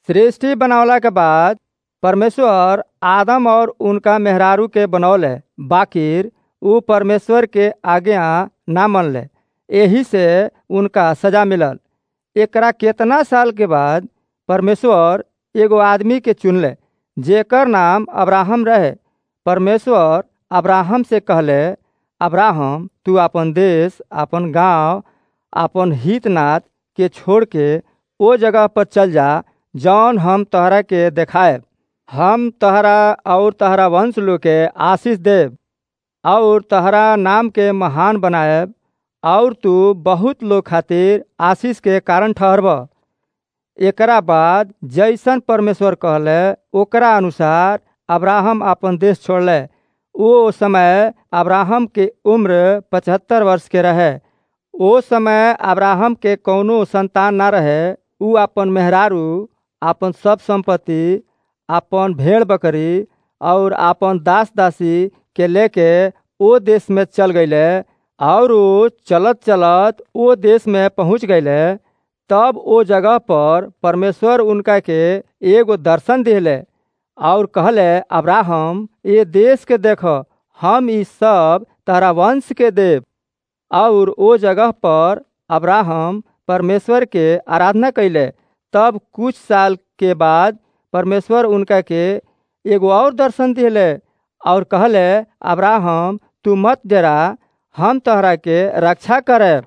सृष्टि बनवला के बाद परमेश्वर आदम और उनका मेहरारू के बनौले, बाकिर ऊ परमेश्वर के आज्ञा ना मनले, यही से उनका सजा मिलल। एकरा केतना साल के बाद परमेश्वर एगो आदमी के चुनले जेकर नाम अब्राहम रहे। परमेश्वर अब्राहम से कहले, अब्राहम तू अपन देश, अपन गांव, अपन हितनात के छोड़ के ओ जगह पर चल जा जौन हम तोहरा के देखाएब। हम तोहरा और तोहरा वंश लोग के आशीष देब और तोहरा नाम के महान बनाएब और तू बहुत लोग खातिर आशीष के कारण ठहरब। एकरा बाद जैसन परमेश्वर कहले ओकरा अनुसार अब्राहम अपन देश छोड़ले। ओ समय अब्राहम के उम्र 75 वर्ष के रहे। ओ समय अब्राहम के कौनो संतान ना रहे। ऊ अपन मेहरारू, अपन सब संपत्ति, अपन भेड़ बकरी और अपन दास दासी के लेके ओ देश में चल गईले और वो चलत चलत ओ देश में पहुँच गईले। तब ओ जगह पर परमेश्वर उनका के एगो दर्शन दिले और कहले, अब्राहम ये देश के देखो, हम ई सब तहरा वंश के देव। और ओ जगह पर अब्राहम परमेश्वर के आराधना कैले। तब कुछ साल के बाद परमेश्वर उनका के एगो और दर्शन दिले और कहले, अब्राहम तू मत डरा, हम तहरा के रक्षा करे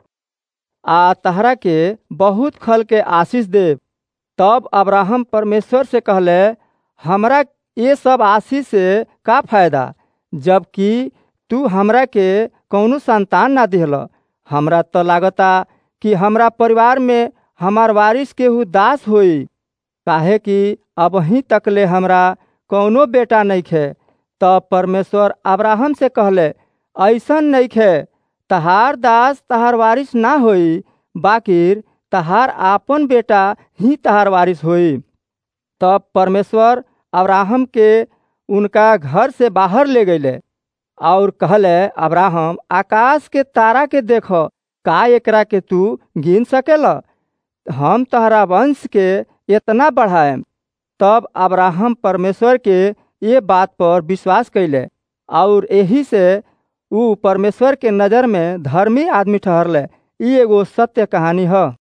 आ तहरा के बहुत खल के आशीष देव। तब अब्राहम परमेश्वर से कहले, हमरा ये सब आशीष से का फायदा, जबकि तू हमरा के कौनो संतान ना दिहल। हमरा तो लागता कि हमरा परिवार में हमार वारिस केहू दास होई, काहे कि अबहीं तकले हमरा कौनो बेटा नइखे। तब परमेश्वर अब्राहम से कहले, ऐसन नइखे, तहार दास तहार वारिस ना होई, बाकिर तहार आपन बेटा ही तहार वारिस होई। तब परमेश्वर अब्राहम के उनका घर से बाहर ले गईले और कहले, अब्राहम आकाश के तारा के देखो, का एकरा के तू गिन सकेला? हम तहरा वंश के इतना बढ़ाएम। तब अब्राहम परमेश्वर के ये बात पर विश्वास कैले और यही से ऊ परमेश्वर के नज़र में धर्मी आदमी ठहरले। ई एगो सत्य कहानी है।